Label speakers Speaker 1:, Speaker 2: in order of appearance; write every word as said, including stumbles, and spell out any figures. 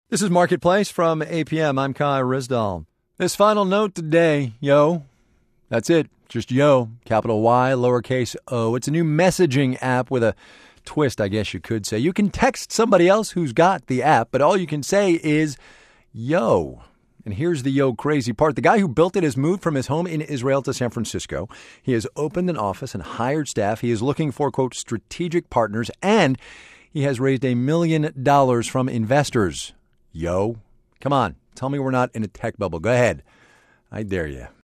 Speaker 1: This is Marketplace from A P M. I'm Kai Rizdal. This final note today, yo, that's it. Just yo, capital Y, lowercase o. It's a new messaging app with a twist, I guess you could say. You can text somebody else who's got the app, but all you can say is yo. And here's the yo crazy part. The guy who built it has moved from his home in Israel to San Francisco. He has opened an office and hired staff. He is looking for, quote, strategic partners, and he has raised a million dollars from investors. Yo, come on, tell me we're not in a tech bubble. Go ahead. I dare you.